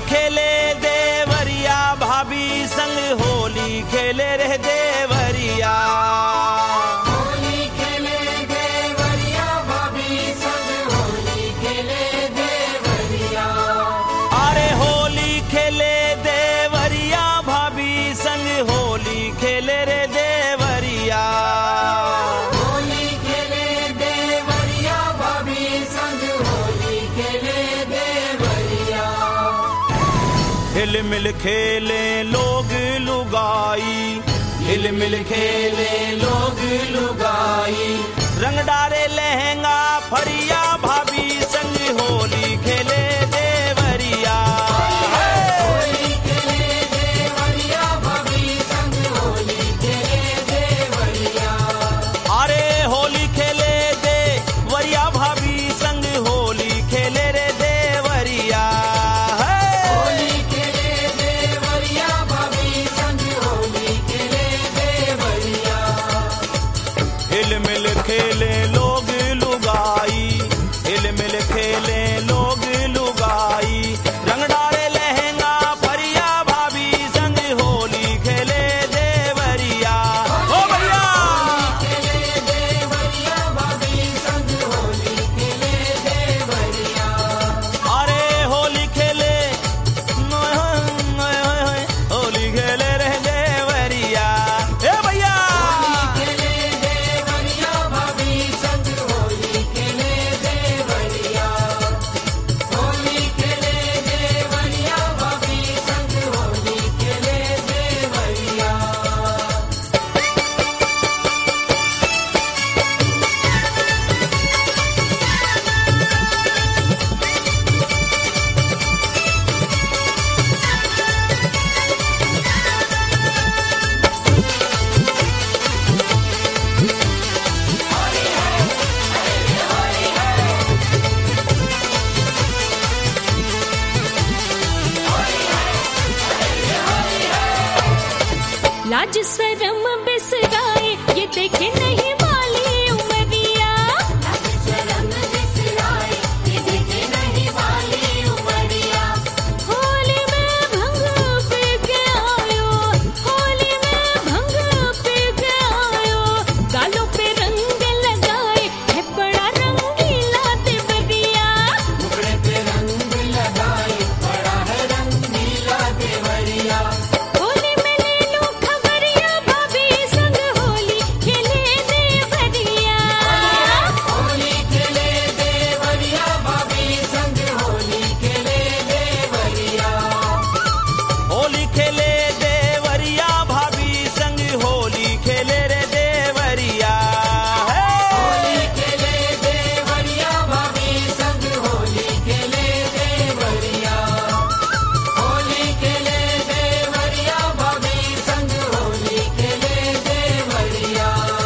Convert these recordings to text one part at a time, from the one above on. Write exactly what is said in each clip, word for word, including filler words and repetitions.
खेले देवरिया भाभी संग होली खेले रे देवरिया। होली खेले देवरिया भाभी संग होली खेले देवरिया। अरे होली खेले देवरिया भाभी संग होली खेले रे देवरिया। होली खेले देवरिया भाभी संग होली खेले देवरिया। हिल मिल खेले लोग लुगाई, हिल मिल खेले लोग लुगाई, रंग डारे लहंगा फरिया भाभी संग होली खेले देवरिया। होली खेले देवरिया भाभी संग होली खेले देवरिया। अरे होली खेले देवरिया भाभी संग होली खेले रे देवरिया। होली खेले देवरिया भाभी संग होली खेले देवरिया। हिल मिल खेले लोग लुगाई, हिल मिल खेले लोग लुगाई, रंग डारे लहंगा फरिया भाभी संग होली खेले देवरिया। ओ भैया खेले देवरिया भाभी संग होली खेले देवरिया। अरे होली खेले होली खेले रे देवरिया। ए भैया खेले देवरिया भाभी संग होली खेले देवरिया। होली खेले देवरिया भाभी संग होली खेले देवरिया। लाज शरम बिसराए ये देखे नहीं वाली उमरिया। लाज शरम बिसराए ये देखे नहीं वाली उमरिया। होली में भंग पी के आयो, होली में भंग पी के आयो, गालों पे रंग लगाए है बड़ा रंगीला देवरिया। मुखड़े पे रंग लगाए बड़ा है रंगीला देवरिया। होली में ले लो खबरिया भाभी संग होली खेले देवरिया। होली खेले देवरिया भाभी संग होली खेले देवरिया। होली खेले देवरिया भाभी संग होली खेले रे देवरिया। होली खेले देवरिया भाभी संग होली खेले देवरिया। होली खेले देवरिया भाभी संग होली खेले देवरिया।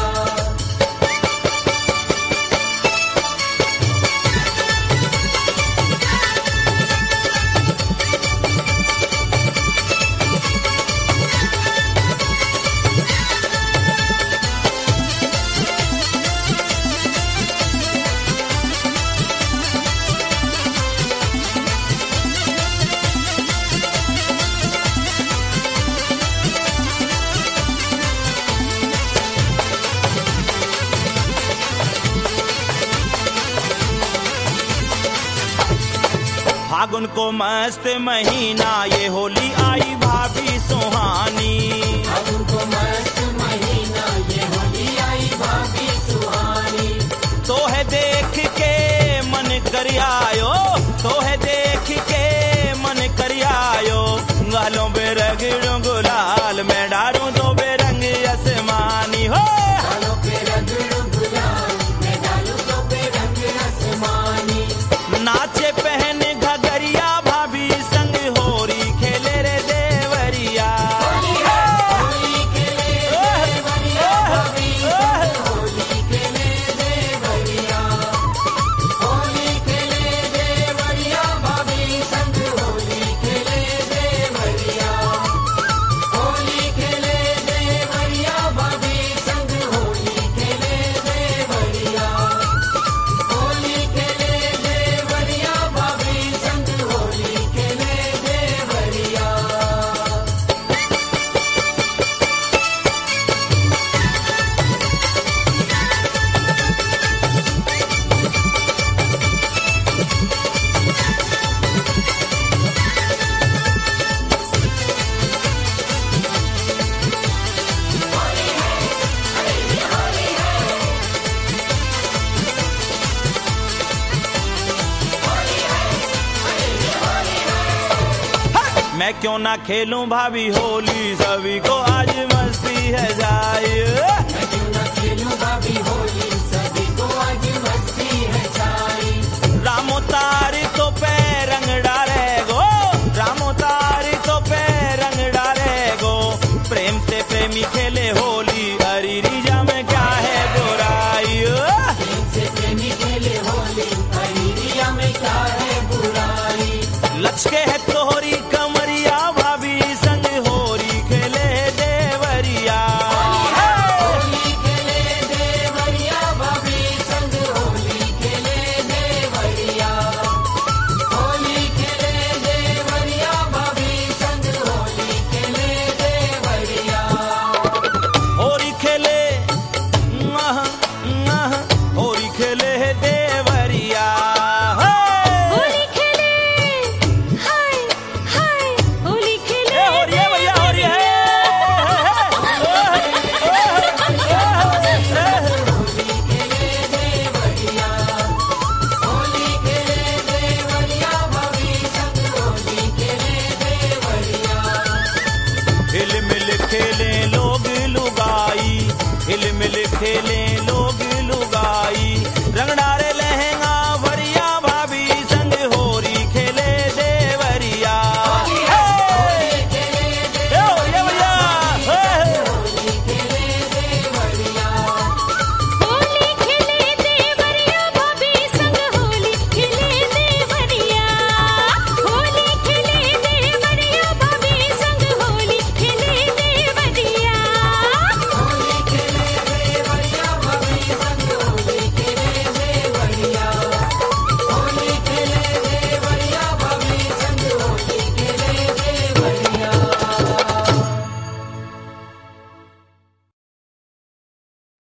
फागुन को मस्त महीना ये होली आई भाभी सुहानी। फागुन को मस्त महीना ये होली आई भाभी सुहानी। तो है देख के मन कर आयो, तो है देख के मन कर आयो, गालों पे रगड़ूं गुलाल मैं डारूं तो बेरंग आसमानी। हो गालों पे रगड़ूं गुलाल मैं डालूं तो बेरंग आसमानी। नाचे पहन घगरिया भाभी संग होली खेले रे देवरिया। होली खेले देवरिया भाभी संग होली खेले देवरिया। होली खेले मैं क्यों ना खेलूं भाभी होली, सभी को आज मस्ती है जाए। मैं क्यों ना खेलूं भाभी होली, सभी को आज मस्ती है छाई। रामो तारी तो पे रंग डाले गो, रामो तारी तो पे रंग डाले गो, प्रेम से प्रेमी खेले होली, अरी रिजा में क्या है बुराई। प्रेम से प्रेमी खेले होली, अरी रिजा में क्या है बुराई। लचके है तोहरी कमरिया, भाभी संग होरी खेले देवरिया। होली खेले देवरिया, भाभी संग होली खेले देवरिया। होली खेले देवरिया, भाभी संग होली खेले देवरिया। होरी खेले आह, आह, होरी खेले देवरिया। होली खेले, हाय हाय होली खेले ए होरी है भैया, होरी है। होली खेले देवरिया, होली खेले देवरिया, भाभी संग होली खेले देवरिया। हिल मिल खेले लोग लुगाई, हिल मिल खेले